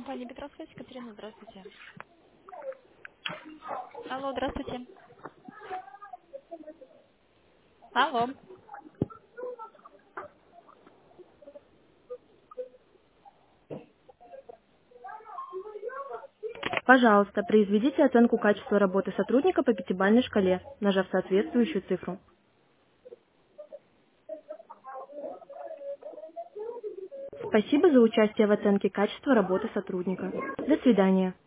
компания Петровская, Екатерина, здравствуйте. Алло, здравствуйте. Алло. Пожалуйста, произведите оценку качества работы сотрудника по пятибалльной шкале, нажав соответствующую цифру. Спасибо за участие в оценке качества работы сотрудника. До свидания.